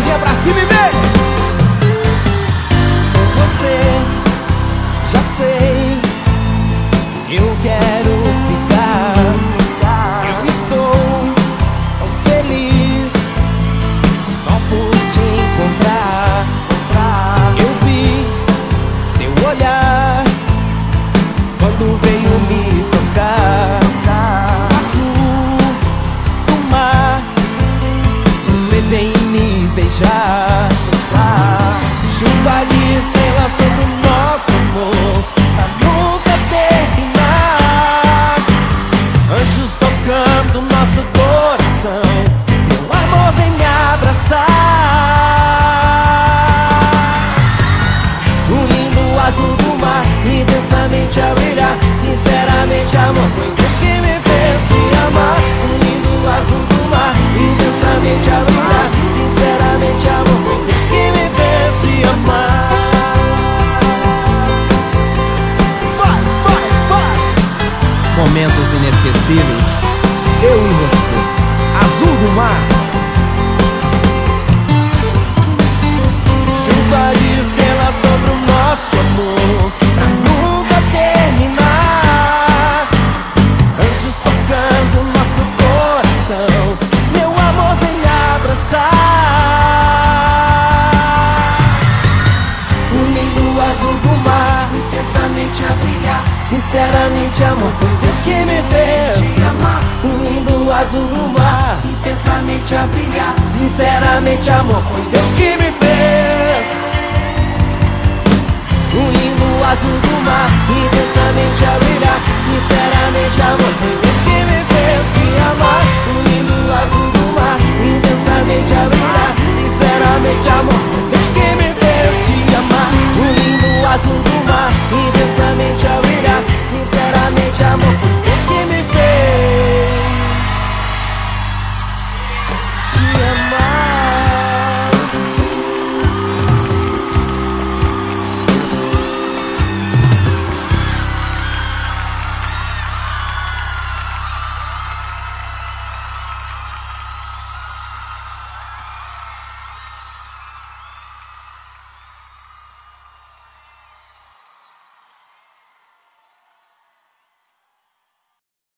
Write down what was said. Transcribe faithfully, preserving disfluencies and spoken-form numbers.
mãozinha pra cima e vem! Você, já sei, eu quero ficar. Eu estou tão feliz só por te encontrar. Eu vi seu olhar quando veio me tocar. Azul do mar, você vem me beijar. Chuva de estrelas sobre o nosso amor, pra nunca terminar. Anjos tocando nosso coração, meu amor vem me abraçar. O lindo azul do mar, intensamente a brilhar. Sinceramente, amor, foi Deus que me fez te amar. O lindo azul do mar, intensamente a brilhar. Sinceramente, amor, foi Deus que me fez te amar. Vai, vai, vai! Momentos inesquecíveis, Eu e você, azul do mar. chuva de estrelas sobre o nosso amor, pra nunca terminar. Anjos tocando nosso coração, meu amor vem me abraçar. O lindo azul do mar, intensamente a brilhar. Sinceramente, amor, foi Deus que me fez te amar. O lindo azul do mar, intensamente a brilhar. Sinceramente, amor, foi Deus que me fez. O lindo azul do mar, intensamente a brilhar. Sinceramente, amor, foi Deus que me fez te amar. O lindo azul do mar, intensamente a brilhar. Sinceramente, amor,